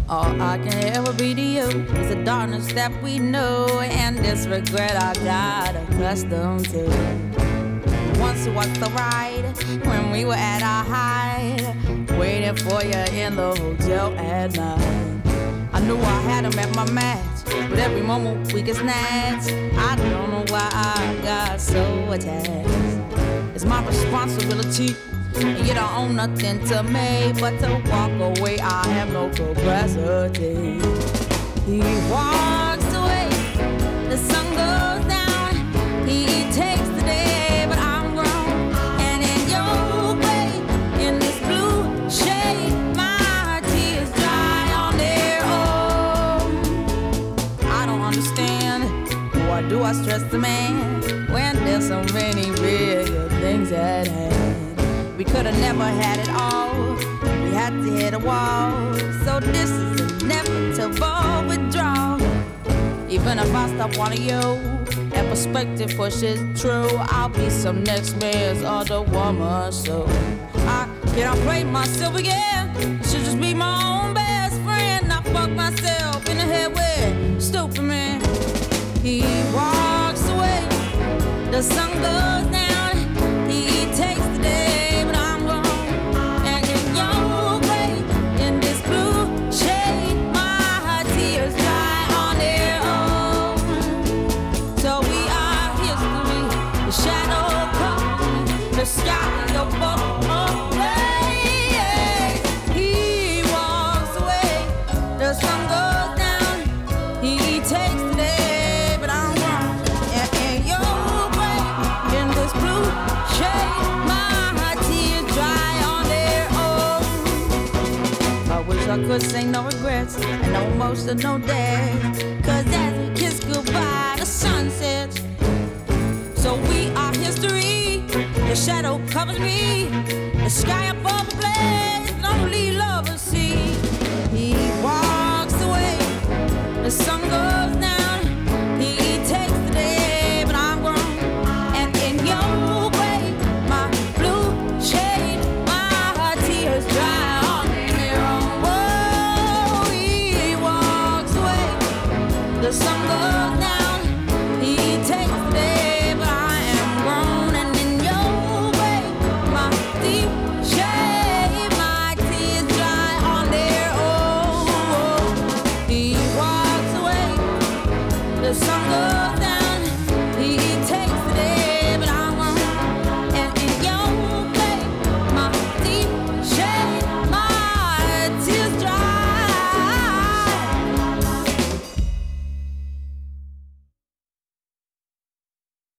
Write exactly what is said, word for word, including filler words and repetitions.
All I can ever be to you is the darkness that we know and this regret I got accustomed to. Once it was the ride when we were at our height, waiting for you in the hotel at night. I knew I had him at my match, but every moment we get snatched. I don't know why I got so attached. It's my responsibility, and you don't own nothing to me but to walk away. I have no capacity. He walks away, the sun goes down. He takes the day, but I'm grown. And in your way, in this blue shade, my tears dry on their own. I don't understand, why do I stress the man when there's so many bigger things at hand? We could've never had it all, we had to hit a wall. So this is inevitable withdrawal. Even if I stop wanting you, and perspective pushes true, I'll be some next man's other woman. So I can't play myself again, I should just be my own best friend. I fuck myself in the head with stupid man. He walks away, the sun goes down. He takes the day, the sky above away. He walks away, the sun goes down. He takes the day, but I'm wrong. And in your way, in this blue shade, my tears dry on their own. I wish I could say no regrets and no emotional days, cause as we kiss goodbye, the sun sets. So we are history. The shadow covers me, the sky above the blaze.